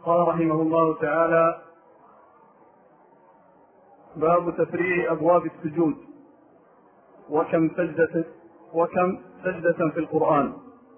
قال رحمه الله تعالى: باب تفريع أبواب السجود وكم سجدة في القرآن.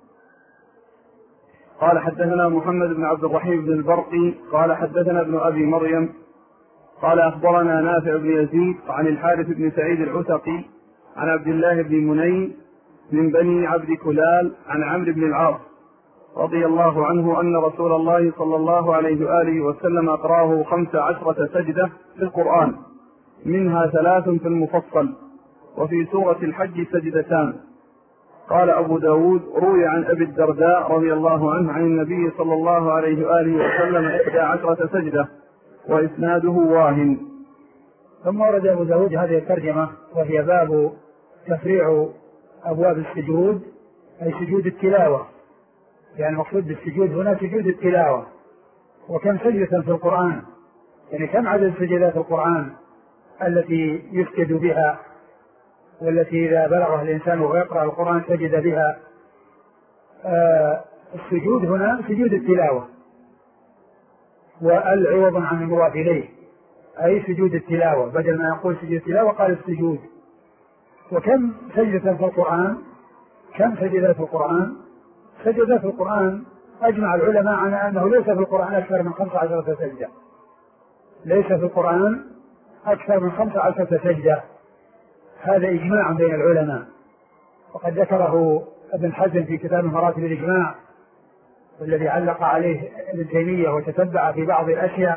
قال: حدثنا محمد بن عبد الرحيم بن البرقي قال: حدثنا ابن أبي مريم قال: أخبرنا نافع بن يزيد عن الحارث بن سعيد العتقي عن عبد الله بن مني من بني عبد كلال عن عمرو بن العاص رضي الله عنه أن رسول الله صلى الله عليه وآله وسلم أقراه 15 سجدة في القرآن، منها 3 في المفصل، وفي سورة الحج سجدتان. قال أبو داود: روي عن أبي الدرداء رضي الله عنه عن النبي صلى الله عليه وآله وسلم 11 سجدة، وإسناده واهن. ثم ورد أبو داود هذه الترجمة، وهي باب تفريع أبواب السجود، أي سجود التلاوة، يعني المقصود بالسجود هنا سجود التلاوة. وكم سجدة في القرآن، يعني كم عدد سجدات القرآن التي يسجد بها، والتي إذا بلغها الإنسان ويقرأ القرآن سجد بها. السجود هنا سجود التلاوة، والعوض عن المضاف إليه، أي سجود التلاوة، بدل ما يقول سجود التلاوة قال السجود. وكم سجدة في القرآن، كم سجدة في القرآن؟ سجدة في القرآن أجمع العلماء على أنه ليس في القرآن أكثر من 15 سجدة، ليس في القرآن أكثر من 15 سجدة، هذا إجماع بين العلماء، وقد ذكره ابن حزم في كتاب مراتب الإجماع، والذي علق عليه ابن تيمية وتتبع في بعض الأشياء.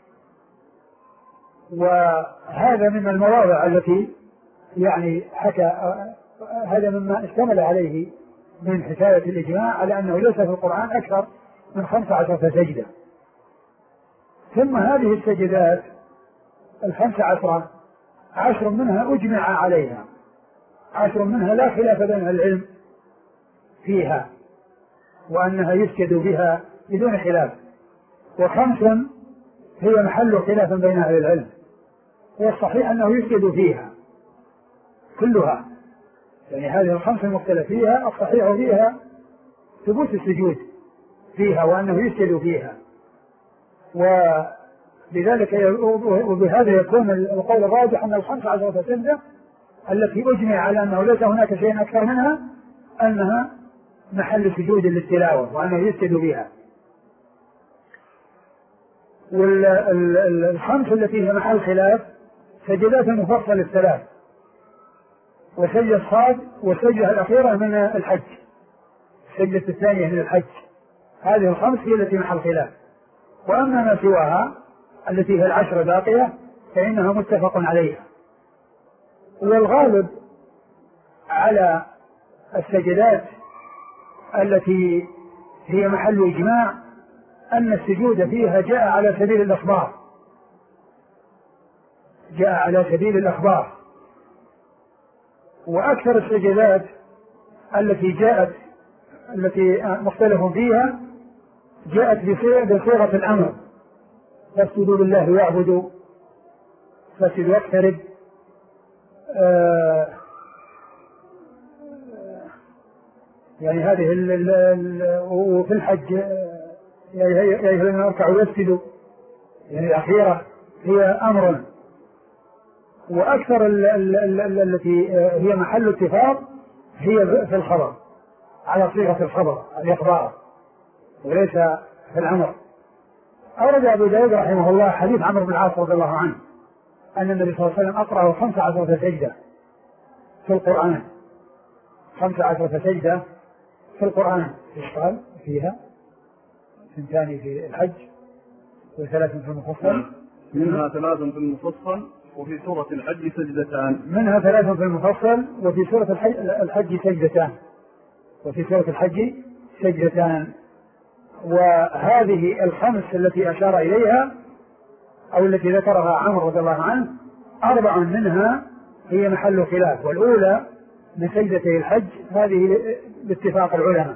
وهذا من المواضع التي يعني حكى، هذا مما اشتمل عليه من حكاية الإجماع على أنه ليس في القرآن أكثر من 15 سجدة. ثم هذه السجدات 15 10 منها أجمع عليها، 10 منها لا خلاف بين العلم فيها وأنها يسجد بها بدون خلاف، و5 هي محل خلاف بين أهل العلم، والصحيح أنه يسجد فيها كلها، يعني هذه ال5 المختلف فيها الصحيح فيها ثبوت السجود فيها وأنه يسجد فيها. وبذلك وبهذا يكون القول الراجح أن 15 سجدة التي أجمع على أنه ليس هناك شيء أكثر منها أنها محل سجود للتلاوة وأنه يسجد بها. وال5 التي هي محل خلاف سجدات المفصل 3، وسجدة الصاد، والسجدة الأخيرة من الحج، السجدة الثانية من الحج. هذه ال5 هي التي محل خلاف، وأما ما سواها التي هي 10 باقية فإنها متفق عليها. والغالب على السجدات التي هي محل إجماع أن السجود فيها جاء على سبيل الإخبار، جاء على سبيل الإخبار. وأكثر السجدات التي جاءت التي مختلف فيها جاءت بصيغة الأمر: فاسجدوا لله واعبدوا، فاسجد واقترب، يعني هذه وفي الحج يا أيها الذين اركعوا واسجدوا، يعني الأخيرة هي أمر. وأكثر التي هي محل اتفاق هي في الخبر، على صيغة الخبر الإخبار، وليس في الأمر. أورد أبو داود رحمه الله حديث عمرو بن العاص رضي الله عنه أن النبي صلى الله عليه وسلم أقرأه 15 سجدة في القرآن، 15 سجدة في القرآن. يشتغل فيها 2 في الحج و3 في المفصل، منها 3 في المفصل، وفي سورة الحج سجدتان. منها 3 في المفصل، وفي سورة الحج سجدتان، وفي سورة الحج سجدتان. وهذه ال5 التي أشار إليها أو التي ذكرها عمرو رضي الله عنه 4 منها هي محل خلاف، والأولى من سجدتي الحج هذه باتفاق العلماء.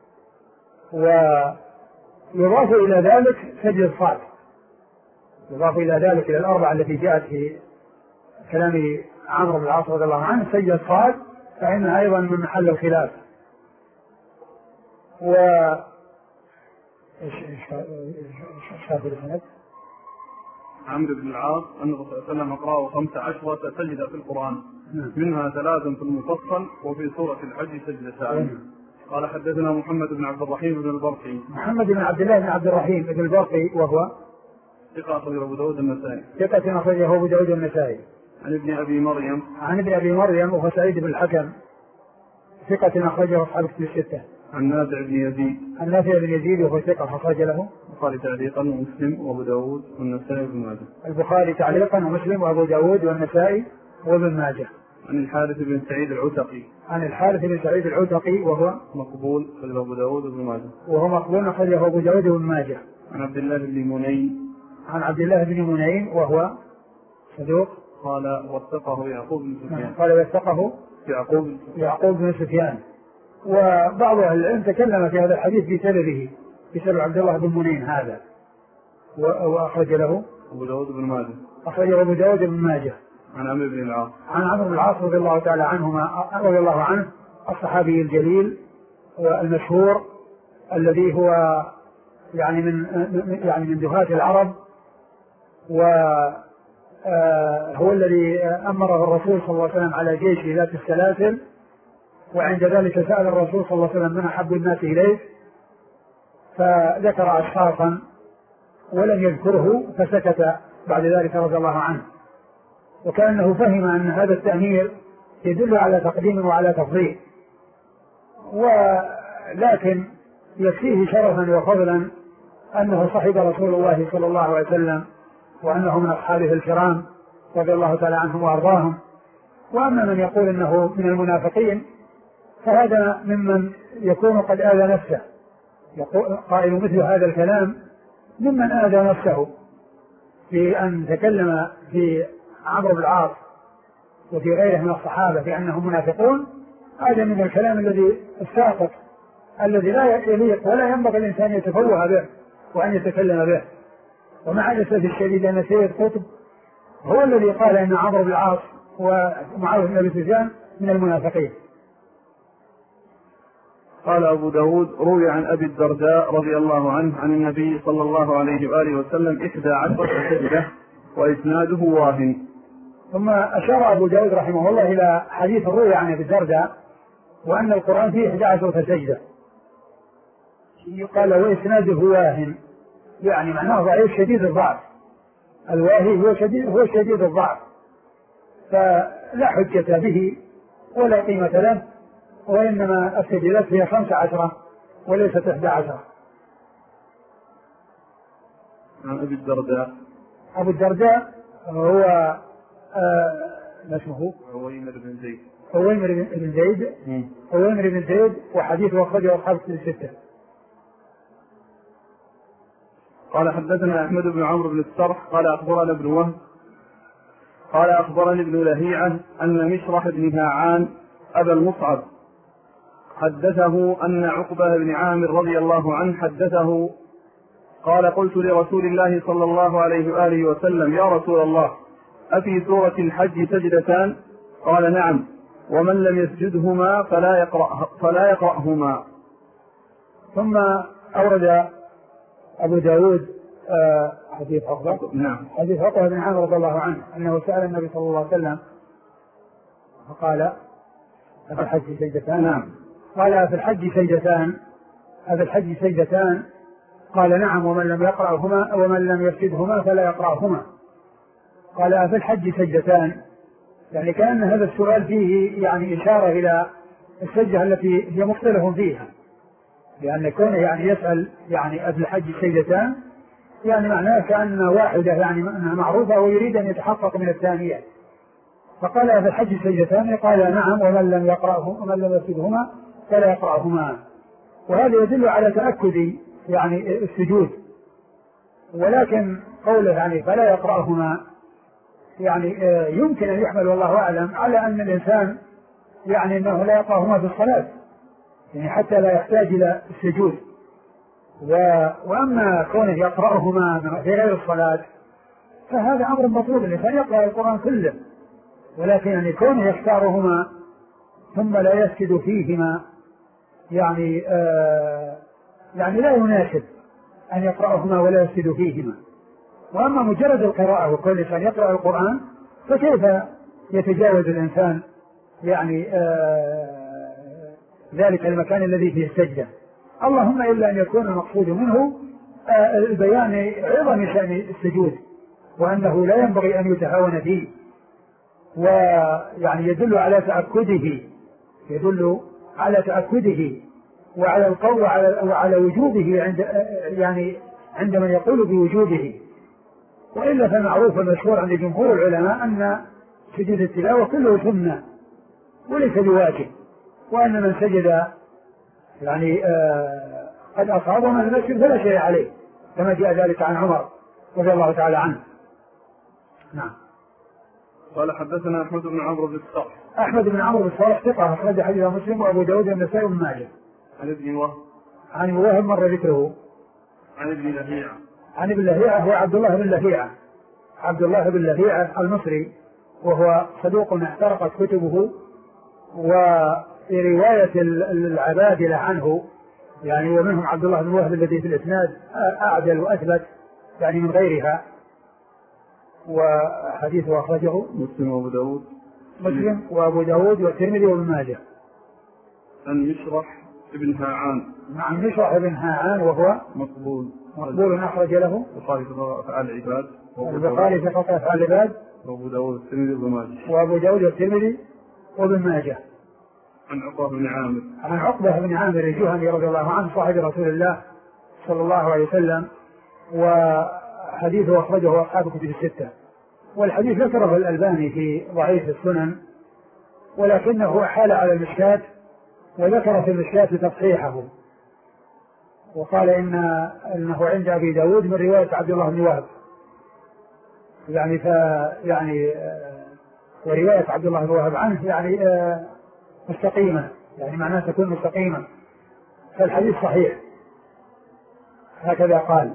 ويضاف إلى ذلك سجد الصاد، يضاف إلى ذلك إلى ال4 التي جاءت في كلام عمرو بن العاص رضي الله عنه سجد الصاد، فإنها أيضا من محل الخلاف. ايش هذا السند؟ عمرو بن العاص أن الرسول صلى الله عليه وسلم أقرأه 15 سجدة في القرآن، منها 3 في المفصل وفي سورة الحج سجدتان. قال حدثنا محمد بن عبد الرحيم بن البرقي. محمد بن عبد الله بن عبد الرحيم بن البرقي وهو ثقة أخرجه أبو داود النسائي. ثقة أخرجه أبو داود النسائي. عن ابن أبي مريم. عن ابن أبي مريم وهو سعيد بن الحكم ثقة أخرجه أصحاب الكتب الستة. عن نافع بن يزيد. عن نافع بن يزيد وهو ثقة أخرج له البخاري تعليقا ومسلم وأبو داود والنسائي وابن ماجه. البخاري تعليقا ومسلم وأبو داود والنسائي وابن ماجه. عن الحارث بن سعيد العتقي. عن الحارث بن سعيد العتقي وهو مقبول أخرجه أبو داود وابن ماجه. وهو مقبول أخرجه أبو داود وابن ماجه. عن عبد الله بن منين. عن عبد الله بن منين وهو صدوق. قال وثقه يعقوب بن سفيان. قال وثقه يعقوب بن سفيان. وبعض أهل العلم تكلم في هذا الحديث بسببه، بسبب عبد الله بن منين هذا، وأخرج له أبو داود بن ماجه. أخرجه أبو داود بن ماجه. عن عمرو بن العاص. عن عمرو بن العاص رضي الله تعالى رضي الله عنه الصحابي الجليل والمشهور الذي هو يعني من دهاة العرب، وهو الذي أمره الرسول صلى الله عليه وسلم على جيش ذات السلاسل، وعند ذلك سأل الرسول صلى الله عليه وسلم من أحب الناس إليه، فذكر أشخاصا ولم يذكره فسكت بعد ذلك رضي الله عنه، وكأنه فهم أن هذا التأمير يدل على تقديم وعلى تفضيل، ولكن يكفيه شرفا وفضلا أنه صحب رسول الله صلى الله عليه وسلم، وأنه من أصحابه الكرام رضي الله تعالى عنهم وأرضاهم. وأما من يقول أنه من المنافقين فهذا ممن يكون قد آذى نفسه، قائل مثل هذا الكلام ممن آذى نفسه في أن تكلم في عمرو بن العاص وفي غيره من الصحابة بأنهم منافقون. هذا من الكلام الذي الساقط الذي لا يليق ولا ينبغي الإنسان يتفوه به وأن يتكلم به. ومع الأسف الشديد أن سيد قطب هو الذي قال أن عمرو بن العاص ومعاوية بن أبي سفيان من المنافقين. قال أبو داود روي عن أبي الدرداء رضي الله عنه عن النبي صلى الله عليه وآله وسلم 11 سجدة وإسناده واهن. ثم أشار أبو داود رحمه الله إلى حديث روي عن أبي الدرداء وأن القرآن فيه 11 سجدة، قال وإسناده واهن، يعني معناه ضعيف شديد الضعف. الواهي هو شديد الضعف، فلا حجة به ولا قيمة له، وإنما السجدات هي 15 وليست 11. عن أبي الدرداء. أبو الدرداء هو ما اسمه؟ عويمر بن زيد. عويمر بن زيد وحديثه أخرجه أصحاب الكتب الستة. قال حدثنا أحمد بن عمرو بن السرح قال أخبرنا ابن وهب قال أخبرني ابن لهيعة أن مشرح بن هاعان أبا المصعب حدثه أن عقبة بن عامر رضي الله عنه حدثه قال قلت لرسول الله صلى الله عليه وآله وسلم يا رسول الله أفي سورة الحج سجدتان؟ قال نعم، ومن لم يسجدهما فلا يقرأهما. ثم أورد أبو داود حديث عقبة. نعم. حديث عقبة بن عامر رضي الله عنه أنه سأل النبي صلى الله عليه وسلم فقال أفي الحج سجدتان؟ نعم. قال أفي الحج سجدتان؟ قال نعم، ومن لم يقرأهما ومن لم يسجدهما فلا يقرأهما. قال أفي الحج سجدتان؟ يعني كأن هذا السؤال فيه يعني إشارة إلى السجدة التي هي مختلف فيها، لأن كونه يعني يسأل يعني أفي الحج سجدتان يعني معناه كأن واحدة يعني معروفة ويريد أن يتحقق من الثانية. فقال أفي الحج سجدتان؟ قال نعم، ومن لم يسجدهما فلا يقرأهما. وهذا يدل على تأكد يعني السجود، ولكن قوله يعني فلا يقرأهما يعني يمكن أن يحمل والله أعلم على أن الإنسان يعني أنه لا يقرأهما في الصلاة، يعني حتى لا يحتاج إلى السجود. وأما كونه يقرأهما في غير الصلاة فهذا أمر مطلوب، الإنسان يقرأ القرآن كله، ولكن أن كونه يختارهما ثم لا يسجد فيها يعني لا يناسب أن يقرأهما ولا يفسد فيهما. وأما مجرد القراءة وكل الإنسان يقرأ القرآن فكيف يتجاوز الإنسان يعني ذلك المكان الذي فيه السجدة؟ اللهم إلا أن يكون المقصود منه البيان عظم شأن السجود وأنه لا ينبغي أن يتهاون فيه، ويعني يدل على تأكده وعلى القول وعلى وجوبه عند من يقول بوجوبه. وإلا فالمعروف والمشهور عند جمهور العلماء أن سجود التلاوة كله سنة وليس بواجب، وأن من سجد يعني قد أصاب من المسجد فلا شيء عليه، كما جاء ذلك عن عمر رضي الله تعالى عنه. نعم. قال حدثنا أحمد بن عمرو بن الصالح. أحمد بن عمرو بن الصالح ثقة أخرج حديثه مسلم وأبو داود والنسائي وابن ماجه. عن ابن وهب. عن وهب مر ذكره. عن ابن لهيعة. عن ابن لهيعة هو عبد الله بن لهيعة، عبد الله بن لهيعة المصري، وهو صدوق احترقت كتبه، وفي رواية العبادلة عنه يعني ومنهم عبد الله بن وهب الذي في الإسناد أعدل وأثبت يعني من غيرها، وحديثه أخرجه مسلم وأبو داود. مسلم وأبو داود والترمذي وابن ماجه. عن مشرح بن هاعان. عن مشرح بن هاعان وهو مقبول أخرج له البخاري في أفعال العباد. البخاري في أفعال العباد وأبو داود والترمذي وابن ماجه. وأبو داود والترمذي وابن ماجه. عن عقبة بن عامر. عن عقبة بن عامر الجهني رضي الله عنه صاحب رسول الله صلى الله عليه وسلم، وحديثه أخرجه أصحاب الكتب الستة، والحديث ذكره الألباني في ضعيف السنن، ولكنه حال على المشكاة وذكر في المشكاة تصحيحه، وقال إنه عند أبي داود من رواية عبد الله بن وهب ورواية عبد الله بن وهب عنه مستقيمة، يعني معناه تكون مستقيمة، فالحديث صحيح هكذا قال.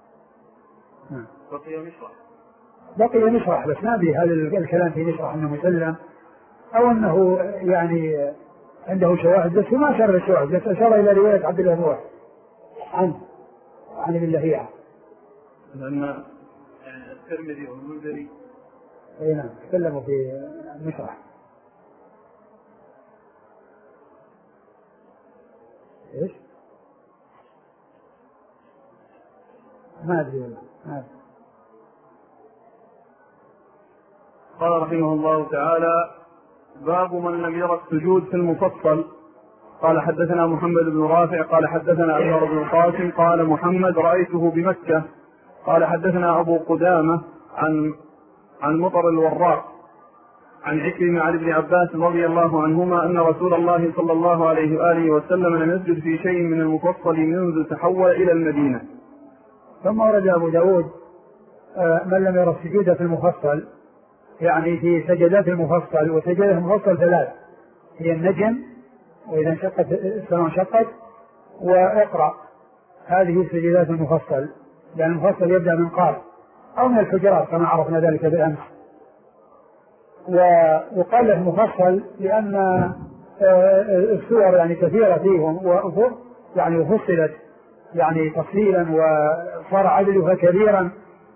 بقي مشرح بس ما به هذا الكلام في مشرح انه مسلم او انه يعني عنده شواهد، بس ما شر الشواهد، بس اشار الى رواية عبد الله بن وهب عن ابن لهيعة، لأن الترمذي والمنذري اي نعم تكلموا في مشرح. ايش؟ ما ادري والله. قال رحمه الله تعالى: باب من لم يرى السجود في المفصل. قال حدثنا محمد بن رافع قال حدثنا أزهر بن القاسم قال محمد رأيته بمكة. قال حدثنا أبو قدامة عن مطر الوراق عن عكرمة عن ابن عباس رضي الله عنهما أن رسول الله صلى الله عليه وآله وسلم لم يسجد في شيء من المفصل منذ تحول إلى المدينة. ثم ورد أبو داود من لم يرى السجود في المفصل، يعني في سجدات المفصل، وسجدات المفصل ثلاث، هي النجم، وإذا انشقت السماء انشقت، واقرأ. هذه سجدات المفصل، لأن المفصل يبدأ من قاف أو من الحجرات كما عرفنا ذلك بالأمس. وقال له مفصل لأن السور يعني كثيرة فيهم يعني وفصلت يعني تفصيلا وصار عددها كبيرا،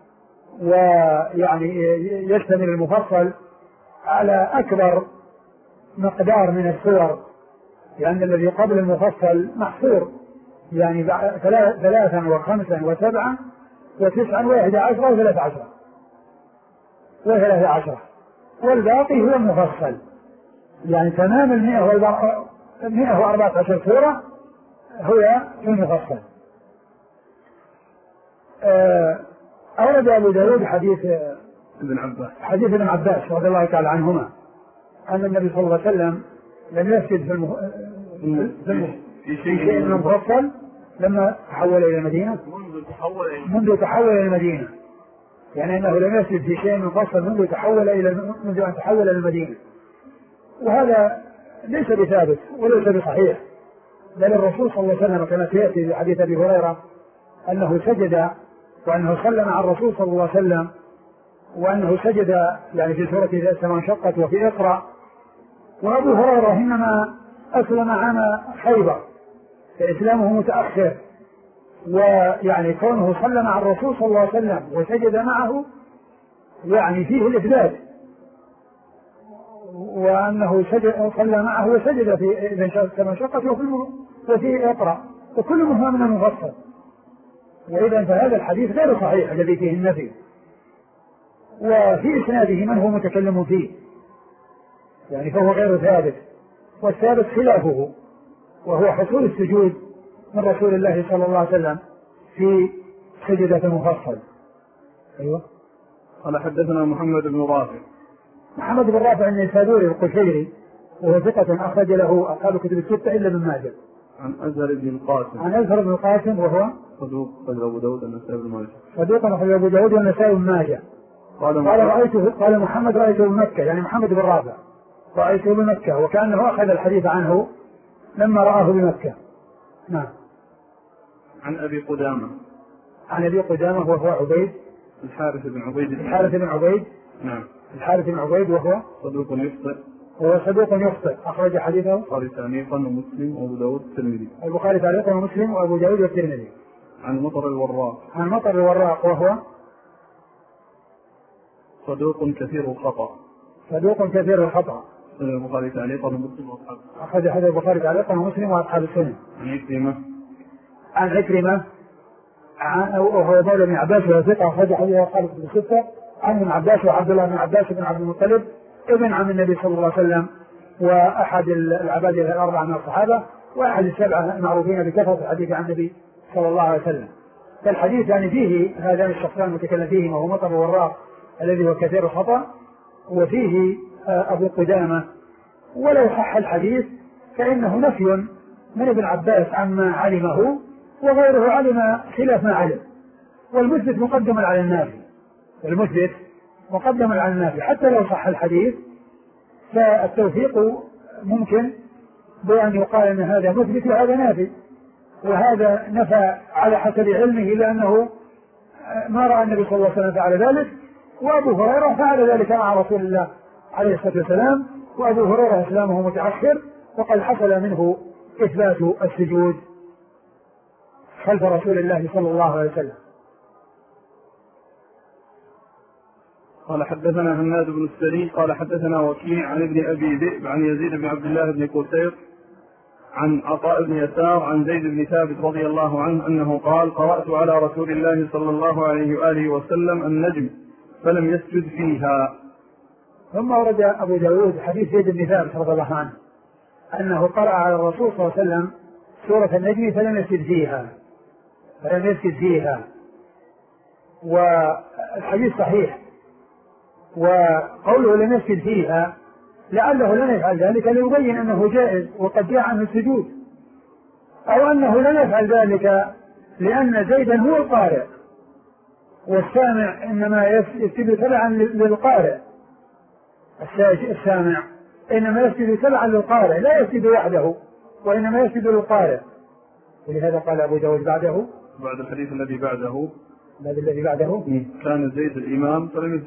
ويعني يشتمل المفصل على أكبر مقدار من السور، لأن الذي قبل المفصل محصور يعني 3 و5 و7 و9 و11 و13 والباقي هو المفصل، يعني تمام 114 سورة هو المفصل. أورد أبو داود حديث ابن عباس رضي الله تعالى عنهما أن النبي صلى الله عليه وسلم لم يسجد في شيء من المفصل لما تحول إلى المدينة، منذ تحول إلى المدينة، يعني أنه لم يسجد في شيء من المفصل منذ أن تحول إلى المدينة. وهذا ليس بثابت وليس بصحيح، بل الرسول صلى الله عليه وسلم كما سيأتي في حديث أبي هريرة أنه سجد وأنه سلم على الرسول صلى الله عليه وسلم، وأنه سجد يعني في سورة إذا السماء انشقت وفي اقرأ. وأبو هريرة إنما أسلم عام خيبر، فإسلامه متأخر، ويعني كونه صلى مع الرسول صلى الله عليه وسلم وسجد معه يعني فيه الإثبات، وأنه صلى معه وسجد في كما شقت وفي اقرأ، وكل مهم من مفصل. وإذا فهذا الحديث غير صحيح الذي فيه النفي، وفي إسناده من هو متكلم فيه يعني فهو غير ثابت، والثابت خلافه وهو حصول السجود من رسول الله صلى الله عليه وسلم في سجدة مفصل. أيوة. قال حدثنا محمد بن رافع. محمد بن رافع النيسابوري القشيري وهو ثقة أخرج له أصحاب الكتب الستة إلا ابن ماجه. عن أزهر بن القاسم. عن أزهر بن القاسم وهو صدوق أخرج أبو داود والنسائي بن ماجه. صدوق أخرج أبو داود والنسائي بن ماجه. قال محمد رأيته بمكة، يعني محمد بن رافع رأيته بمكة، وكأنه أخذ الحديث عنه لما رآه بمكة. نعم. عن أبي قدامة. عن أبي قدامة وهو عبيد الحارث بن عبيد. الحارث بن عبيد. نعم. الحارث بن عبيد وهو صدوق يخطئ. هو صدوق يخطئ، أخرج حديثه البخاري تعليقا ومسلم وأبو داود والترمذي. البخاري تعليقا ومسلم وأبو داود والترمذي. عن مطر الوراق. عن مطر الوراق وهو صدوق كثير الخطأ. صدوق كثير الخطأ. البخاري تعليقا ومسلم وأصحاب. أخرج حديث البخاري تعليقا ومسلم وأصحاب السنن. عن عكرمة. عن عكرمة وهو مولى بن عباس وهو ثقة، أخرج حديث أصحاب الكتب الستة. عن ابن عباس وعبد الله بن عباس بن عبد المطلب ابن عم النبي صلى الله عليه وسلم، وأحد العباد الأربعة من الصحابة، وأحد السبعة المعروفين بكثرة الحديث عن النبي صلى الله عليه وسلم. فالحديث يعني فيه هذان الشخصان المتكلم فيهما وهو مطر الوراق الذي هو كثير الخطأ، وفيه أبو قدامة. ولو صح الحديث فإنه نفي من ابن عباس عما علمه، وغيره علم خلاف ما علم، والمثبت مقدم على النافي، والمثبت مقدم على النافي. حتى لو صح الحديث فالتوفيق ممكن بأن يقال أن هذا مثبت وهذا نافي، وهذا نفى على حسب علمه لأنه ما رأى النبي صلى الله عليه وسلم فعل ذلك، وأبو هريرة فعل ذلك مع رسول الله عليه الصلاة والسلام، وأبو هريرة إسلامه متأخر وقد حصل منه إثبات السجود خلف رسول الله صلى الله عليه وسلم. قال حدثنا هناد بن السري قال حدثنا وكيع عن ابن أبي ذئب عن يزيد بن عبد الله بن قتير عن عطاء بن يسار عن زيد بن ثابت رضي الله عنه أنه قال: قرأت على رسول الله صلى الله عليه وآله وسلم النجم فلم يسجد فيها. ثم ورد أبو داود حديث زيد بن ثابت رضي الله عنه أنه قرأ على الرسول صلى الله عليه وسلم سورة النجم فلم يسجد فيها. والحديث صحيح، وقوله لم يسجد فيها لعله لم يفعل ذلك ليبين أنه جائز وقد جاء عنه السجود، أو أنه لم يفعل ذلك لأن زيدا هو القارئ والسامع إنما يسجد تبعا للقارئ، السامع إنما يسجد تبعا للقارئ لا يسجد وحده وإنما يسجد للقارئ. ولهذا قال أبو داود بعد الحديث الذي بعده كان زيد الإمام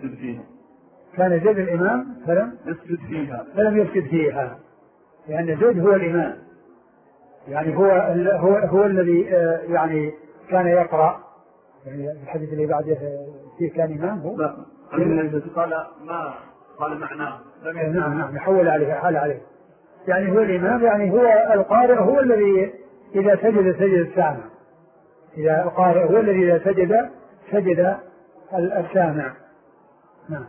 فلم يسجد فيها، لأن زيد هو الإمام، يعني هو الذي يعني كان يقرأ، يعني الحديث اللي بعده فيه كان إمام هو لا قال ما قال معناه نعم يحول عليه حال عليه، يعني هو الإمام، يعني هو القارئ هو الذي إذا سجد السامع، إذا القارئ هو الذي إذا سجد السامع. نعم.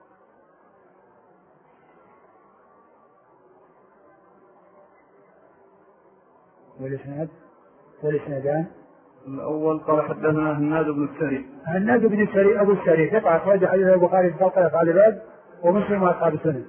والإسنادان الأول قال حدثنا هناد بن السري أبو السري ثقة أخرج حديث البخاري في خلق أفعال العباد ومسلم وأصحاب السنن.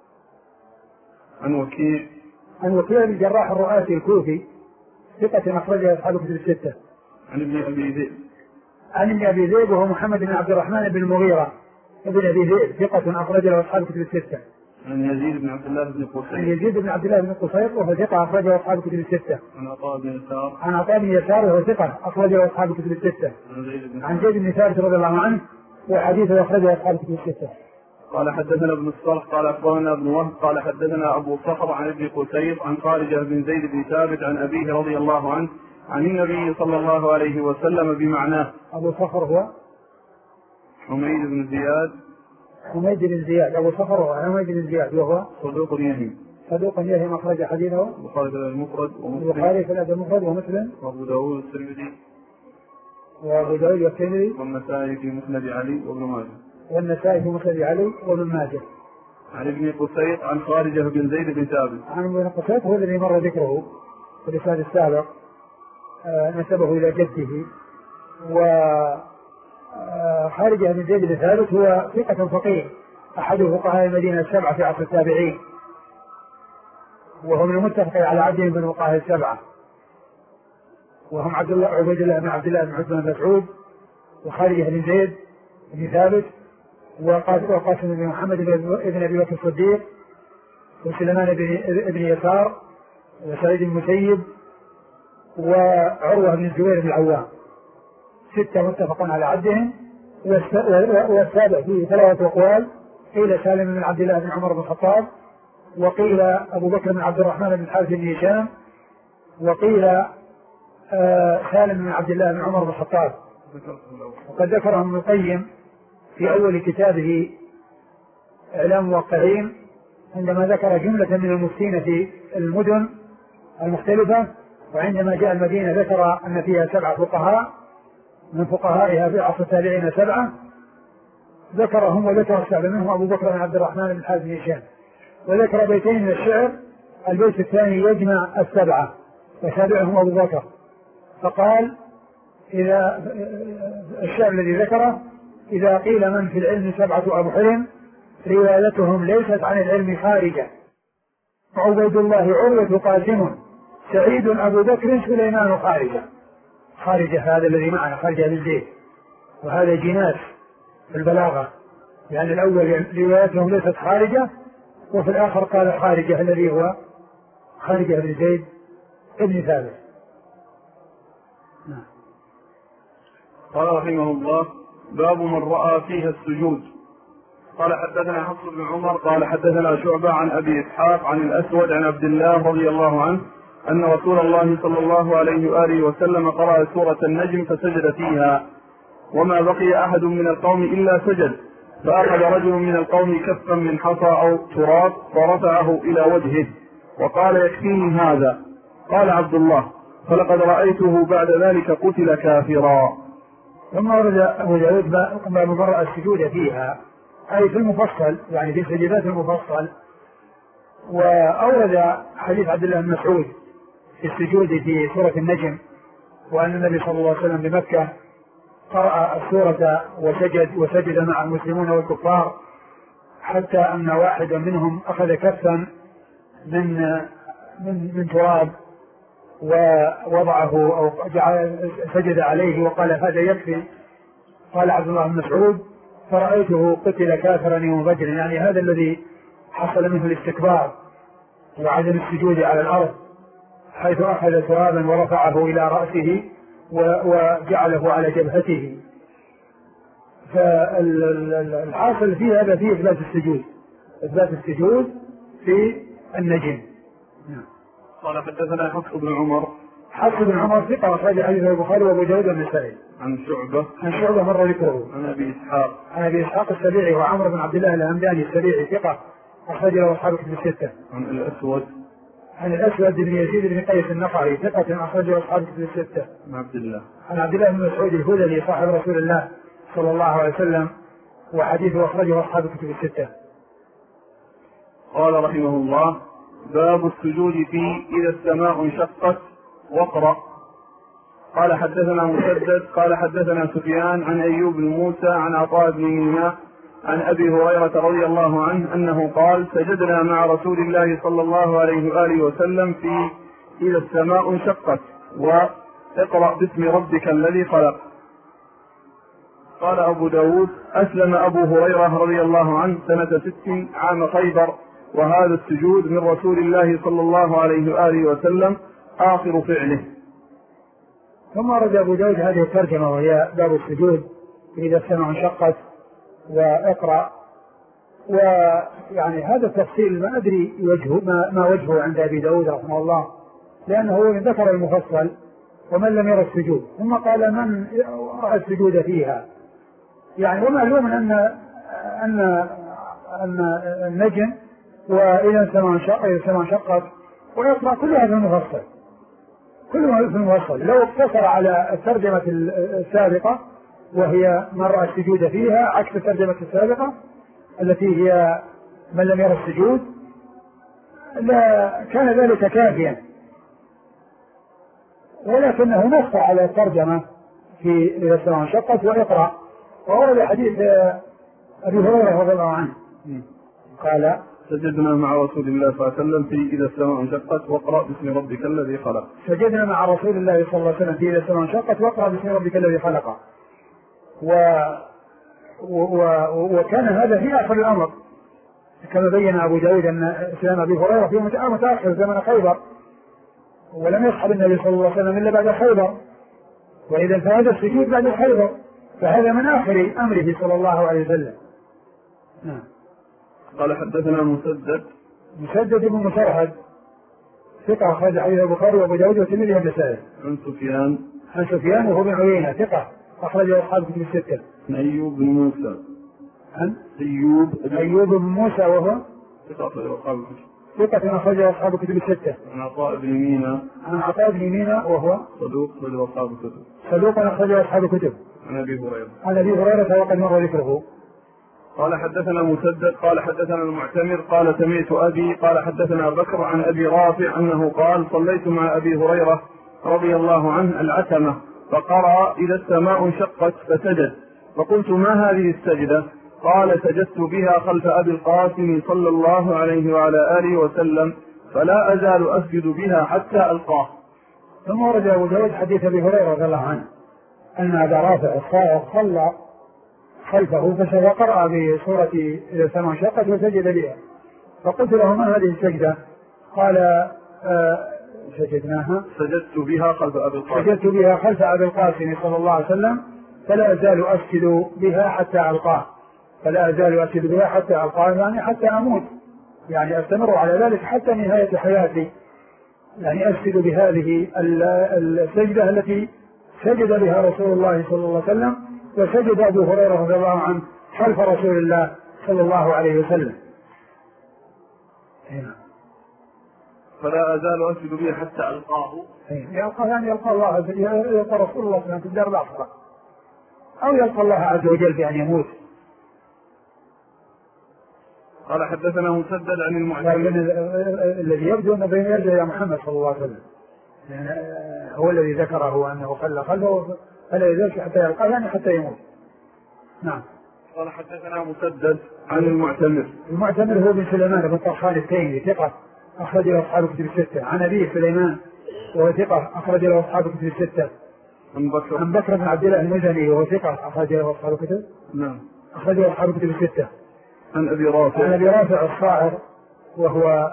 عن وكيع بن الجراح الرؤاسي الكوفي ثقة أخرجها أصحاب الكتب الستة. عن ابن أبي ذئب وهو محمد بن عبد الرحمن بن المغيرة ابن أبي ذئب ثقة أخرجها أصحاب الكتب الستة. عن يزيد بن عبد الله بن قصير وهو ثقة أخرجه أصحاب الكتب الستة. عن عطاء بن يسار وهو ثقة أخرجه أصحاب الكتب الستة. عن زيد بن ثابت رضي الله عنه وحديثه أخرجه أصحاب الكتب الستة. قال حدثنا ابن الصرح قال أخبرنا ابن وهب قال حدثنا أبو صخر عن ابن قتير عن خارجة بن زيد بن ثابت عن أبيه رضي الله عنه عن النبي صلى الله عليه وسلم بمعناه. أبو صخر هو حميد بن زياد. حميد بن زياد. أبو صخر هو حميد بن زياد وهو صدوق يهم. صدوق يهم أخرج حديثه البخاري في المفرد ومسلم. البخاري في الأدب المفرد ومسلم. وأبو داود والترمذي. وأبو داود والترمذي. والنسائي في مسند علي وابن ماجه. والنسائي في مسند علي وابن ماجه. عن ابن قسيط عن خارجة بن زيد بن ثابت. عن ابن قسيط هو الذي مر ذكره في الإسناد السابق، نسبه إلى جده. وخارجة بن زيد بن ثابت هو ثقة فقيه أحد فقهاء المدينة السبعة في عصر التابعين، وهو من المتفق على عدهم من الفقهاء السبعة، وهم عبيد الله بن عبد الله بن عثمان بن مسعود، وخارجة بن زيد بن ثابت، وقاسم بن محمد بن أبي بكر الصديق، وسليمان بن يسار، وسعيد بن المسيب، وعروة بن الزبير بن العوام. 6 متفقون على عدهم. والسابع فيه 3 أقوال، قيل سالم بن عبد الله بن عمر بن الخطاب، وقيل أبو بكر بن عبد الرحمن بن الحارث بن هشام، وقيل سالم بن عبد الله بن عمر بن الخطاب. وقد ذكرهم ابن القيم في أول كتابه إعلام الموقعين عندما ذكر جملة من المفتين في المدن المختلفة، وعندما جاء المدينة ذكر أن فيها 7 فقهاء من فقهائها في عصر التابعين 7، ذكرهم وذكر السابع منهم أبو بكر بن عبد الرحمن بن الحارث بن هشام، وذكر بيتين من الشعر. البيت الثاني يجمع 7 وسابعهم أبو بكر، فقال إذا الشعر الذي ذكره: إذا قيل من في العلم 7 أبحر روايتهم ليست عن العلم خارجة، عبيد الله عروة قاسم سعيد أبو بكر سليمان خارجة. خارجة هذا الذي معنا خارجة بن زيد، وهذا جناس في البلاغة، يعني الأول روايتهم ليست خارجة، وفي الآخر قال خارجة الذي هو خارجة بن زيد ابن ثابت. قال رحمه الله: باب من رأى فيها السجود. قال حدثنا حفص بن عمر قال حدثنا شعبة عن أبي إسحاق عن الأسود عن عبد الله رضي الله عنه أن رسول الله صلى الله عليه وآله وسلم قرأ سورة النجم فسجد فيها، وما بقي أحد من القوم إلا سجد، فأخذ رجل من القوم كفا من حصى أو تراب فرفعه إلى وجهه وقال: يكفيني هذا. قال عبد الله: فلقد رأيته بعد ذلك قتل كافرا. ثم ورد أبو داود باب من رأى السجود فيها، أي في المفصل، يعني في سجدات المفصل. وأورد حديث عبد الله بن مسعود في السجود في سورة النجم، وأن النبي صلى الله عليه وسلم بمكة قرأ السورة وسجد مع المسلمون والكفار، حتى أن واحدا منهم أخذ كفا من تراب ووضعه أو سجد عليه وقال: هذا يكفي. قال عبد الله بن مسعود: فرأيته قتل كافرا يوم بدر، يعني هذا الذي حصل منه الاستكبار وعدم السجود على الأرض، حيث أخذ ترابا ورفعه إلى رأسه وجعله على جبهته. فالحاصل فيه هذا فيه إثبات السجود في النجم. قال حدثنا حفص بن عمر. حفص بن عمر ثقة أخرج حديث البخاري وأبو داود والنسائي. عن شعبة مر ذكره. عن أبي إسحاق السبيعي وعمر بن عبد الله الهمداني السبيعي ثقة أخرج له أصحاب الكتب 6. عن الأسود بن يزيد بن قيس النقعي ثقة أخرج له أصحاب الكتب 6. عن عبد الله بن مسعود الهذلي صاحب رسول الله صلى الله عليه وسلم، وحديثه أخرجه أصحاب الكتب 6. قال رحمه الله: باب السجود فيه إذا السماء انشقت واقرأ. قال حدثنا مسدد قال حدثنا سفيان عن أيوب بن موسى عن عطاء بن ميماء عن أبي هريرة رضي الله عنه أنه قال: سجدنا مع رسول الله صلى الله عليه وآله وسلم في إذا السماء انشقت واقرأ باسم ربك الذي خلق. قال أبو داود: أسلم أبو هريرة رضي الله عنه سنة 6 عام خيبر، وهذا السجود من رسول الله صلى الله عليه وآله وسلم آخر فعله. ثم ورد أبو داود هذه الترجمة وهي باب السجود إذا السماء انشقت واقرأ. ويعني هذا التفصيل ما أدري ما وجهه عند أبي داود رحمه الله، لأنه ذكر المفصل ومن لم يرى السجود، ثم قال من رأى السجود فيها. يعني ومعلوم أن النجم وإذا السماء انشقت ويقرأ كلها في المفصل، كلها في المفصل. لو اقتصر على الترجمة السابقة وهي من رأى السجود فيها عكس الترجمة السابقة التي هي من لم يرى السجود، لا كان ذلك كافيا، ولكنه نص على الترجمة في إذا السماء انشقت ويقرأ. وورد حديث أبي هريرة رضي الله عنه قال سجدنا مع رسول الله صلى الله عليه وسلم في إذا السماء انشقت واقرأ باسم ربك الذي خلق. سجدنا مع رسول الله صلى الله عليه وسلم في إذا السماء انشقت واقرأ باسم ربك الذي خلق. وكان هذا في آخر الأمر، كما بين أبو داود أن إسلام أبي هريرة في متأخر زمن خيبر، ولم يصحب النبي صلى الله عليه وسلم إلا بعد خيبر، وإذا فهذا السجود بعد خيبر، فهذا من آخر أمره صلى الله عليه وسلم. نعم. قال حدثنا مسدد بن مسرهد ثقة أخرج حديث البخاري وأبو داود والترمذي والنسائي. عن سفيان وهو بن عيينة ثقة أخرج أصحاب كتب الستة. عن أيوب بن موسى. أيوب بن موسى وهو ثقة أخرج أصحاب كتب الستة. عن عطاء بن مينا وهو صدوق أخرج أصحاب كتب. عن أبي هريرة وقد مر ذكره. قال حدثنا مسدد قال حدثنا المعتمر قال سمعت أبي قال حدثنا بكر عن أبي رافع أنه قال صليت مع أبي هريرة رضي الله عنه العتمة فقرأ إذا السماء انشقت فسجد، فقلت ما هذه السجدة؟ قال سجدت بها خلف أبي القاسم صلى الله عليه وعلى آله وسلم فلا أزال أسجد بها حتى ألقاه. ثم ورد أبو داود حديث أبي هريرة رضي الله عنه أن أبا رافع الصائغ صلى خلفه فقرأ بسورة إذا السماء انشقت وسجد بها، فقلت له ما هذه السجدة؟ قال سجدت بها خلف أبي القاسم صلى الله عليه وسلم فلا أزال أسجد بها حتى ألقاه. يعني حتى أموت، يعني أستمر على ذلك حتى نهاية حياتي، يعني أسجد بهذه السجدة التي سجد بها رسول الله صلى الله عليه وسلم وسجد أبو هريرة رضي الله عنه خلف رسول الله صلى الله عليه وسلم. فلا أزال أسجد به حتى ألقاه، يعني يلقى الله عز وجل، يلقى رسول الله صلى الله عليه وسلم في الدار الآخرة، أو يلقى الله عز وجل بأن يموت. قال حدثنا مسدد عن المعتمر الذي يبدو أنه بين يرجع إلى محمد صلى الله عليه وسلم، يعني هو الذي ذكره أنه خلى خلفه فلا يزال حتى يلقاه، يعني حتى يموت. نعم. قال حدثنا مسدد عن المعتمر هو بن سليمان بن طرخان التيمي ثقة أخرج له أصحاب كتب الستة. عن أبيه سليمان وهو ثقة أخرج له أصحاب كتب الستة. عن بكر بن عبد الله المزني وهو ثقة أخرج له أصحاب كتب. نعم. أخرج له أصحاب كتب الستة. عن أبي رافع الصاعر وهو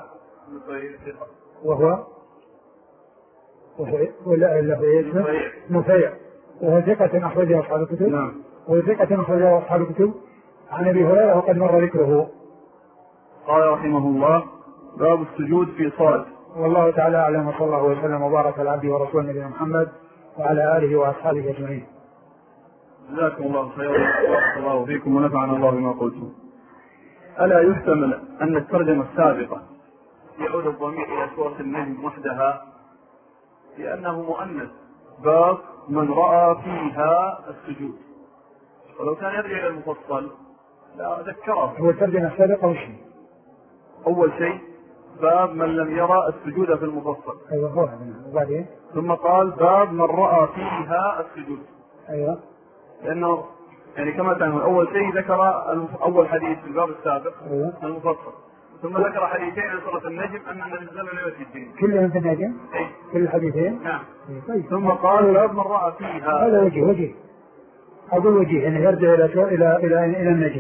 نفيع وهو ثقة أخرج له أصحاب الكتب. نعم. وهو ثقة أخرج له أصحاب الكتب. عن أبي هريرة وقد مر ذكره. قال رحمه الله باب السجود في صاد. والله تعالى أعلم، وصلى الله وسلم وبارك على عبده ورسوله نبينا محمد وعلى آله وأصحابه أجمعين. جزاكم الله خيرا وبارك الله فيكم ونفعنا الله بما قلتم. ألا يحتمل أن الترجمة السابقة يعود الضمير إلى سورة النجم وحدها لأنه مؤنث باب من رأى فيها السجود، ولو كان يرجع إلى المفصل لا ذكره. هو الترجمة السابقة وش؟ أول شيء باب من لم يرى السجود في المفصل. أيوة. وبعدين ثم قال باب من رأى فيها السجود. أيوة. لأنه يعني كما تعلم أول شيء ذكر أول حديث في الباب السابق. أيوة. المفصل، ثم ذكر حديثين عن سورة النجم أن النبي صلى الله عليه وسلم كلهم في النجم. كل الحديثين. نعم. طيب. ثم قال باب من رأى فيها. هذا وجه أقول وجه أن يرجع إلى النجم.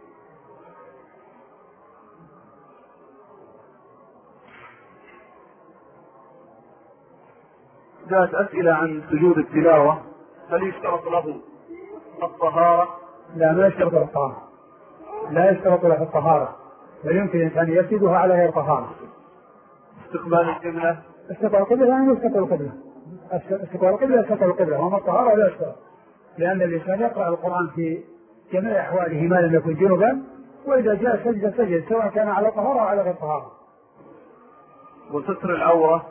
جاءت أسئلة عن سجود التلاوة، هل يشترط له الطهارة؟ لا، ما يشترط له الطهارة، لا يشترط له الطهارة، ويمكن الإنسان يسجدها على غير طهارة. استقبال القبلة يعني يستقبل القبلة استقبال القبلة استقبال القبلة، وما الطهارة لا استقبال، لأن الإنسان يقرأ القرآن في جميع أحواله ما لم يكن جنبا، وإذا جاء سجد سواء كان على طهارة أو على غير طهارة. وستر العورة،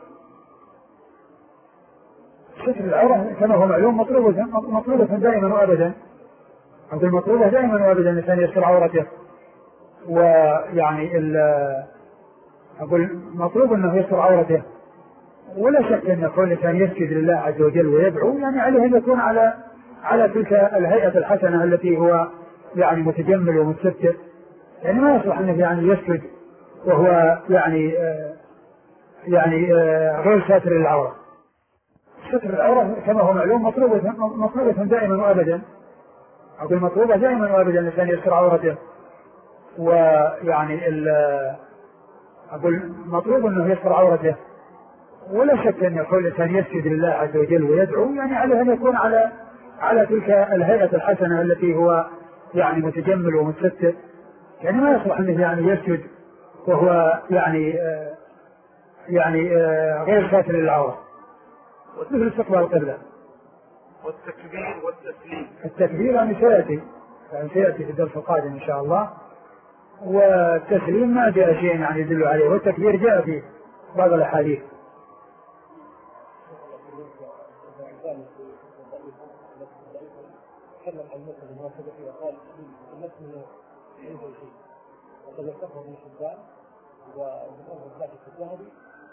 ستر العورة كما هو معلوم مطلوبة دائما وأبدا، أقول مطلوبة دائما وأبدا الإنسان يستر عورته، ويعني أقول مطلوب أنه يستر عورته، ولا شك أن كل إنسان يسجد لله عز وجل ويدعو يعني عليه أن يكون على تلك الهيئة الحسنة التي هو يعني متجمل ومتستر، يعني ما يصلح أنه يعني يسجد وهو يعني غير ساتر للعورة. ستر العورة كما هو معلوم مطلوبة دائما وأبدا، أقول مطلوبة دائما وأبدا الإنسان يستر عورته، ويعني أقول مطلوب أنه يستر عورته، ولا شك أن كل إنسان يسجد لله عز وجل ويدعو يعني عليه أن يكون على تلك الهيئة الحسنة التي هو يعني متجمل ومتستر، يعني ما يصلح أنه يعني يسجد وهو يعني غير ساتر للعورة. مثل استقبال القبلة. والتكبير والتسليم. التكبير يعني سيأتي في الدرس القادم إن شاء الله، والتسليم ما جاء شيء يعني يدل عليه، والتكبير جاء في بعض الأحاديث. تكلم عن المسألة المناسبة فيها قال المسألة عنده شيء وقد يرتفع ابن حبان ومن ذلك الذهبي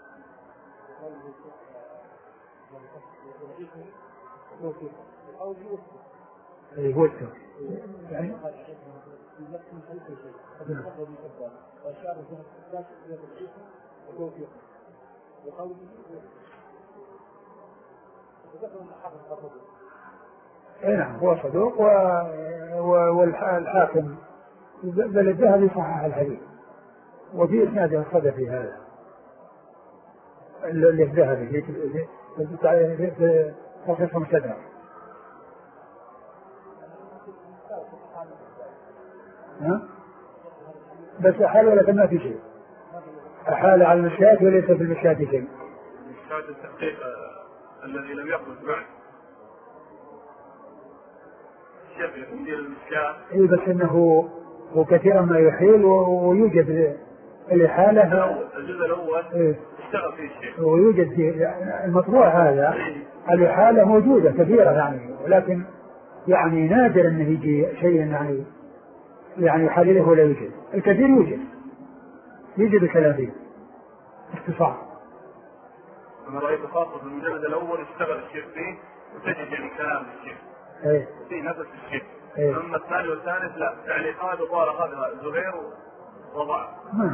يقول يعني نعم هو صدوق والحاكم بل الذهبي صحح الحديث، وفي إسناده صدى في هذا اللي الذهبي في تصحيح مسدد. بس أحال ولكن ما في شيء، أحال على المشاة وليس في المشاة شيء. مشاة التحقيق الذي لم يخرج بعد شيء يدير المشاة. إيه بس إنه هو كثيرا ما يحيل ويوجد الإحالة. الجزء الأول إيه اشتغل فيه شيء ويوجد فيه المطبوع هذا الإحالة موجودة كثيرة يعني، ولكن يعني نادر أنه يجي شيء يعني يحلله ولا يوجد. الكثير يوجد الكلام فيه اختصار. أنا رأيت خاصة في المجلد الأول اشتغل الشيخ فيه وتجد يعني كلام الشيخ في نفس الشيء. أما الثاني والثالث لا تعليقات وطارق هذا زهير وضع.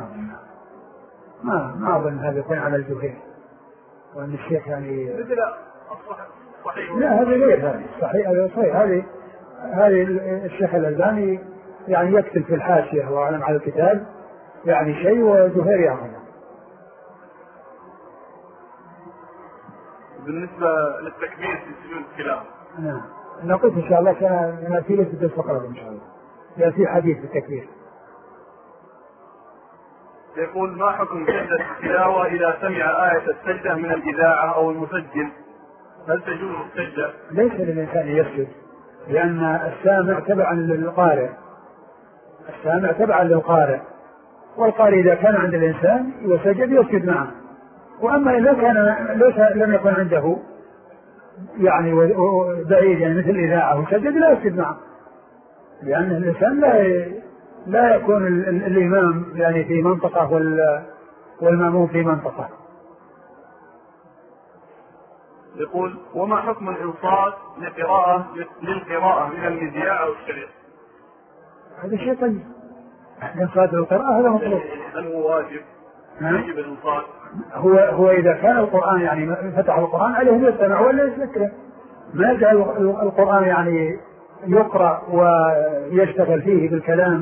ما أظن هذا يكون على الزهير، وأن الشيخ يعني صحيح. لا هذا غير هذا صحيح هذه الشيخ الألباني يعني يكتب في الحاشية وأعلم على الكتاب يعني شيء وزهير يعمله. بالنسبة للتكبير في سجود الكلام نعم نقول إن شاء الله سنأتي له في الدرس القادم إن شاء الله يأتي حديث التكبير. يقول ما حكم سجدة التلاوة إذا سمع آية السجدة من الإذاعة أو المسجل، هل تجوز السجدة؟ ليس للإنسان يسجد، لأن السامع تبعا للقارئ، والقارئ إذا كان عند الإنسان وسجد يسجد معه، وأما إذا كان لم يكن عنده يعني بعيد يعني مثل الإذاعة وسجد لا يسجد معه، لأن الإنسان لا يكون الإمام يعني في منطقة والمأموم في منطقة. يقول وما حكم الإنصات للقراءة من المذياع أو الشريط؟ هذا شيء طيب، الإنصات للقراءة هذا مطلوب. هل هو واجب؟ يجب الإنصات؟ هو إذا كان القرآن يعني فتح القرآن عليه يستمع ولا يسكره، ما يجعل القرآن يعني يقرأ ويشتغل فيه بالكلام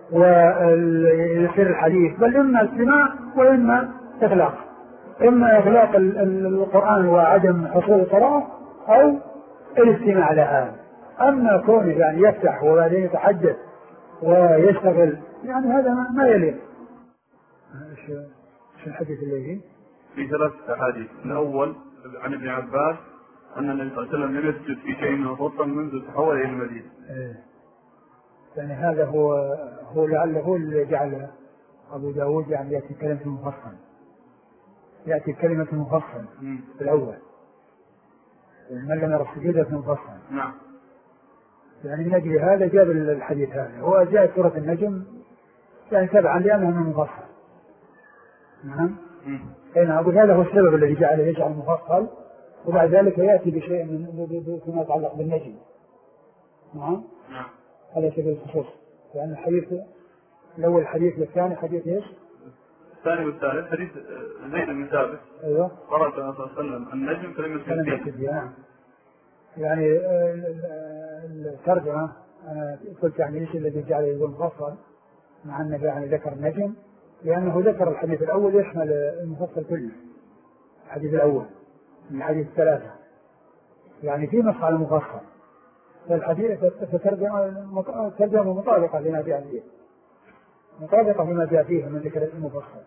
ويصير الحديث، بل إما استماع وإما إغلاق، إما إغلاق القرآن وعدم حصول القراءة أو الاستماع لها. أما كونه يعني يفتح وبعدين يتحدث ويشتغل يعني هذا ما يليق. ايش الحديث اللي في 3 أحاديث. الأول عن ابن عباس أن النبي صلى الله عليه وسلم لم يسجد في شيء مفصل منذ تحول إلى المدينة. يعني هذا هو لعله اللي جعل أبو داود يعني يأتي كلمة مفصل، يأتي كلمة مفصل في الأول، من لم يرى السجود في مفصل. نعم. يعني من أجل هذا جاب الحديث هذا، هو جاء سورة النجم يعني تبعا لأنه من مفصل. نعم. أنا أقول هذا هو السبب الذي جعله يجعل مفصل، وبعد ذلك يأتي بشيء فيما يتعلق بالنجم. نعم. هذا سبب الخصوص، لأن الحديث الأول حديث والثاني حديث إيش؟ الثاني والثالث حديث زيد بن ثابت. أيوه. قرأ صلى الله عليه وسلم النجم فلم يسجد. نعم. يعني الترجمة أنا قلت يعني إيش الذي جعله يقول مفصل مع أنه يعني ذكر النجم، لأنه ذكر الحديث الأول يشمل المفصل كله، الحديث الأول من الحديث الثلاثة يعني في نص على المفصل، فالحديث ترجمة مطابقة لما جاء فيه، مطابقة لما جاء فيه من ذكر المفصل،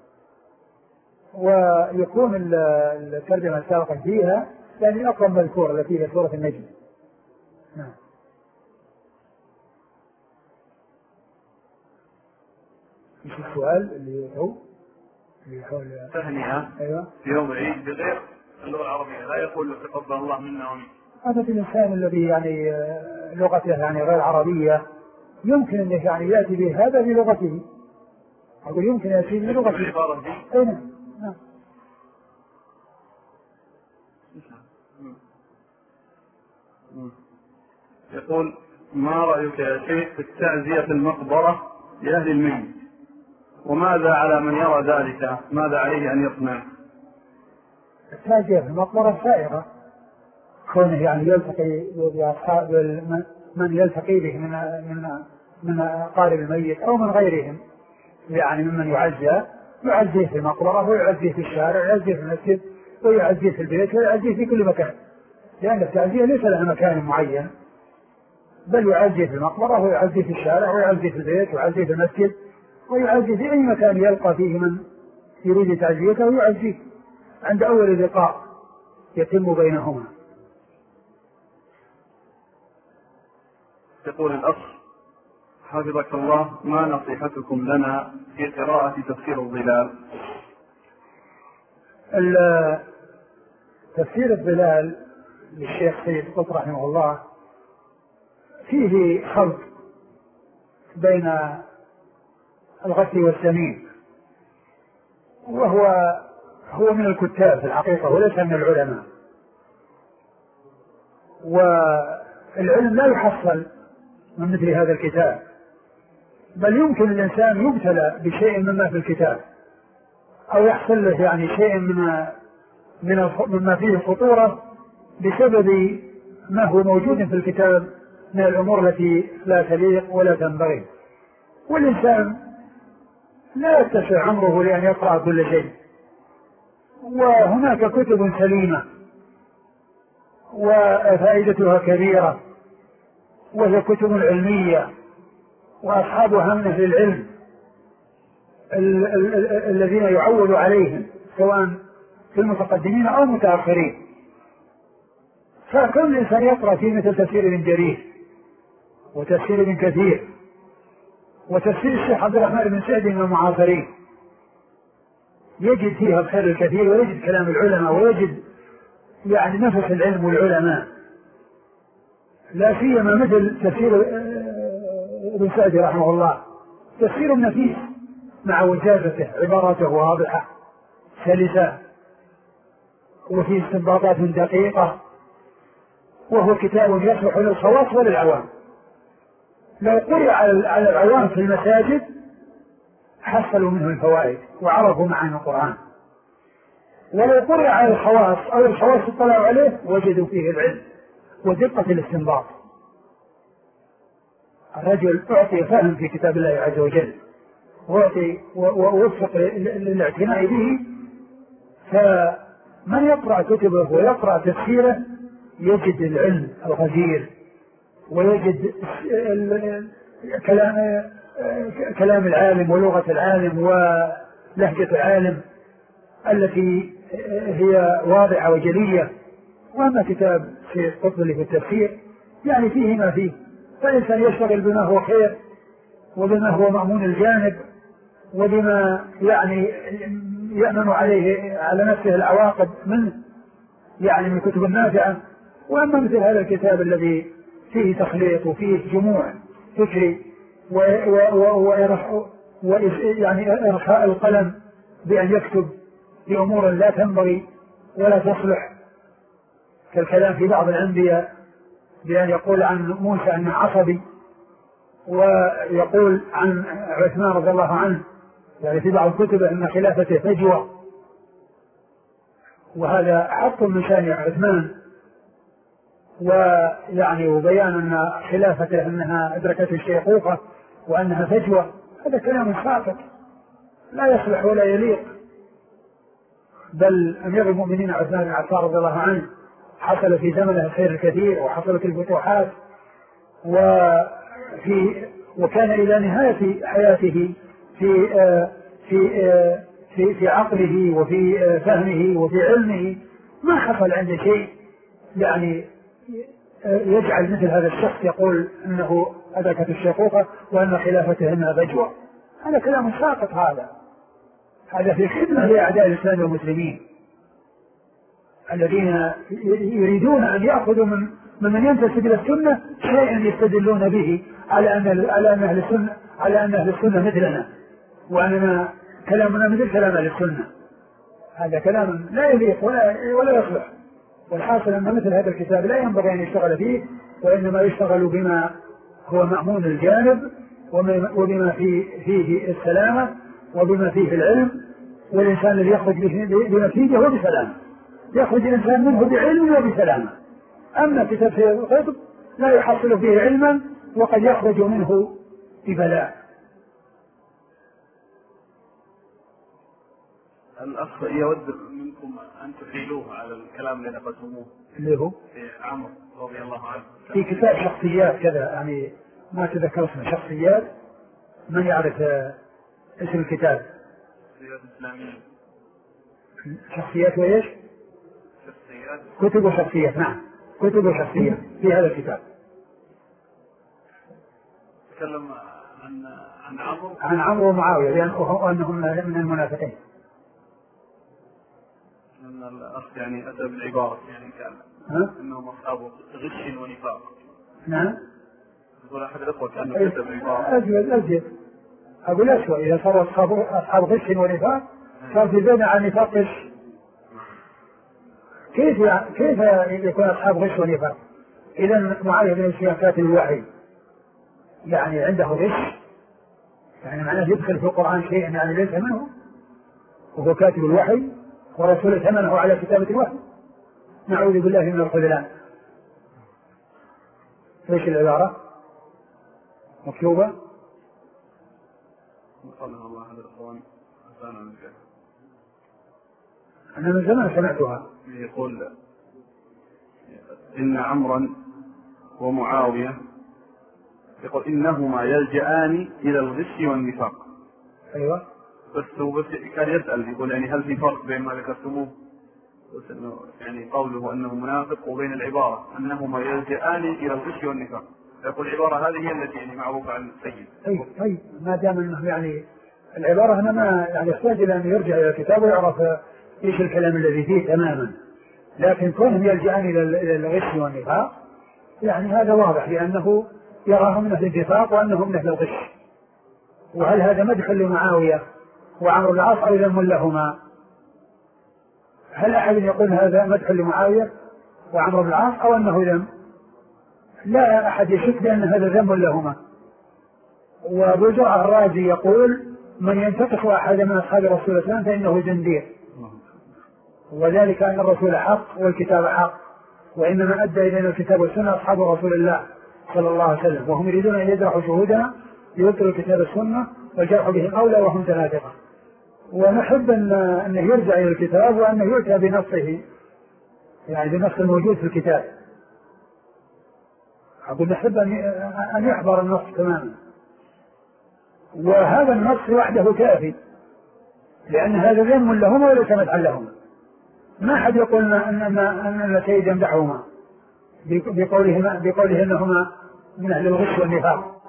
ويكون الترجمة السابقة فيها يعني أقرب مذكورة التي هي سورة النجم. نعم. مش السؤال اللي حول تهنئة أيوة. في يوم العيد بغير اللغة العربية، لا يقول تقبل الله منا ومنك. هذا الإنسان الذي يعني لغته يعني غير عربية يمكن أن يعني يأتي بهذا بلغته، أقول يمكن يأتي بلغته. أي نعم. يقول ما رأيك يا شيخ في التعزية في المقبرة لأهل الميت، وماذا على من يرى ذلك، ماذا عليه أن يصنع؟ التعزية في المقبرة سائرة، كونه يعني يلتقي بأصحاب من يلتقي به من أقارب الميت أو من غيرهم، يعني ممن يعزيه في المقبرة ويعزيه في الشارع ويعزيه في المسجد ويعزيه في البيت ويعزيه في كل مكان، لأن التعزية ليس لها مكان معين، بل يعزيه في المقبرة ويعزيه في الشارع ويعزيه في البيت ويعزيه في المسجد ويعزيه في أي مكان يلقى فيه من يريد تعزيته ويعزيه عند أول لقاء يتم بينهما. يقول الأخ حفظك الله ما نصيحتكم لنا في قراءة تفسير الظلال؟ تفسير الظلال للشيخ سيد قطب رحمه الله فيه خلط بين الغث والسمين، وهو من الكتاب في الحقيقة وليس من العلماء، والعلم لا يحصل من مثل هذا الكتاب، بل يمكن الإنسان يبتلى بشيء مما في الكتاب أو يحصل له يعني شيء مما فيه خطورة بسبب ما هو موجود في الكتاب من الأمور التي لا تليق ولا تنبغي، والإنسان لا يتسع عمره لأن يقرأ كل شيء، وهناك كتب سليمة وفائدتها كبيرة وهي كتب علمية وأصحابها من أهل العلم الذين يعول عليهم سواء في المتقدمين أو المتأخرين، فكل إنسان يقرأ في مثل تفسير ابن جرير وتفسير ابن كثير وتفسير الشيخ عبد الرحمن بن سعد من المعاصرين يجد فيها الخير الكثير ويجد كلام العلماء ويجد يعني نفس العلم والعلماء، لا سيما مثل تفسير ابن سعد رحمه الله، تفسير نفيس مع وجازته، عباراته واضحة سلسة وفي استنباطات دقيقة، وهو كتاب يصلح للخواص وللعوام. لو قرئ على العوام في المساجد حصلوا منه الفوائد وعرفوا معاني القرآن، ولو قرئ على الخواص أو الخواص اطلعوا عليه وجدوا فيه العلم ودقة الاستنباط. الرجل أعطي فهم في كتاب الله عز وجل ووفق للاعتناء به، فمن يقرأ كتبه ويقرأ تفسيره يجد العلم الغزير ويجد كلام العالم ولغة العالم ولهجة العالم التي هي واضحة وجلية. وأما كتاب شيخ قطب اللي في التفسير يعني فيه ما فيه، فالإنسان يشتغل بما هو خير وبما هو مأمون الجانب وبما يعني يأمن عليه على نفسه العواقب منه يعني من الكتب النافعة. وأما مثل هذا الكتاب الذي فيه تخليط وفيه جموع فكري يعني إرخاء القلم بأن يكتب بأمور لا تنبغي ولا تصلح، كالكلام في بعض الأنبياء بأن يقول عن موسى أنه عصبي، ويقول عن عثمان رضي الله عنه يعني في بعض الكتب أن خلافته فجوة، وهذا حق من شأن عثمان، ويعني وبيان أن خلافته أنها أدركته الشيخوخة وأنها فجوة، هذا كلام ساقط لا يصلح ولا يليق. بل أمير المؤمنين عثمان بن عفان رضي الله عنه حصل في زمنه الخير الكثير وحصلت الفتوحات، وكان إلى نهاية حياته في عقله وفي فهمه وفي علمه ما حصل عنده شيء يعني يجعل مثل هذا الشخص يقول أنه أدركت الشيخوخة وأن خلافته إنها فجوة. هذا كلام ساقط، هذا في خدمة لأعداء الإسلام والمسلمين الذين يريدون أن يأخذوا من ينتسب إلى السنة شيئا يستدلون به على أن أهل السنة مثلنا، وأننا كلامنا مثل كلام أهل السنة. هذا كلام لا يليق ولا يصلح. والحاصل أن مثل هذا الكتاب لا ينبغي أن يشتغل فيه، وإنما يشتغل بما هو مأمون الجانب وبما فيه السلامة وبما فيه العلم، والإنسان الذي يخرج بنتيجة وبسلامة، يخرج الإنسان منه بعلم وبسلامة. أما كتاب سيد القطب لا يحصل فيه علما وقد يخرج منه ببلاء. الأخ يود منكم أن تحيلوه على الكلام الذي نقلتموه اللي هو في عمرو رضي الله عنه في كتاب شخصيات كذا، يعني ما تذكر اسمه، شخصيات. من يعرف اسم الكتاب؟ شخصيات إسلامية. شخصيات وإيش؟ شخصيات كتب وشخصيات. نعم، كتب وشخصيات في هذا الكتاب. تكلم عن عمرو ومعاوية لأنهم من المنافقين. أن الأخ يعني أتى بالعبارة يعني كان أنهم أصحاب غش ونفاق. نعم. يقول أحد الأخوة كأنه أتى بالعبارة. أجل أقول أسوأ إذا صاروا أصحاب غش ونفاق صار في بين عن نفاق غش. كيف يكون أصحاب غش ونفاق؟ إذا معاوية بن سفيان كاتب الوحي يعني عنده غش، يعني معناه يدخل في القرآن شيء يعني ليس منه، وهو كاتب الوحي ورسوله ثمنه على كتابة الوحي. نعوذ بالله من الخذلان. ايش العبارة مكتوبة؟ قالها الله هذا الأخوان أنا من زمان سمعتها. يقول إن عمرا ومعاوية يقول إنهما يلجأان إلى الغش والنفاق. أيوة. بس كان يسأل يقول يعني هل في فرق بين ما ذكرتموه يعني قوله أنه منافق وبين العبارة أنهما يلجأان إلى الغش والنفاق؟ يقول العبارة هذه هي التي يعني معروفة عن السيد. أي ما دام أنه يعني العبارة هنا ما يعني يحتاج إلى أن يرجع إلى الكتاب ويعرف إيش الكلام الذي فيه تماما، لكن كونهم يلجأان إلى الغش والنفاق يعني هذا واضح لأنه يراهم من أهل النفاق وأنهم من أهل الغش. وهل هذا مدخل لمعاوية وعمرو بن العاص أو ذم لهما؟ هل أحد يقول هذا مدخل لمعاوية وعمرو بن العاص أو أنه ذم؟ لا أحد يشك بأن هذا ذم لهما. وأبو زرعة الرازي يقول من ينتقص أحد من أصحاب رسول الله صلى الله عليه وسلم فإنه زنديق، وذلك أن الرسول حق والكتاب حق، وإنما أدى إلينا الكتاب والسنة أصحاب رسول الله صلى الله عليه وسلم، وهم يريدون أن يجرحوا شهودنا ليبطلوا الكتاب والسنة والجرح بهم أولى وهم تنافقة. ونحب أنه يرجع إلى الكتاب وأنه يؤتى بنصه، يعني بنص الموجود في الكتاب. أقول نحب أن يحضر النص تماما، وهذا النص وحده كافي، لأن هذا ذم لهما وليس مدحا لهما. ما أحد يقول أن سيد يمدحهما بقوله إنهما من أهل الغش والنفاق،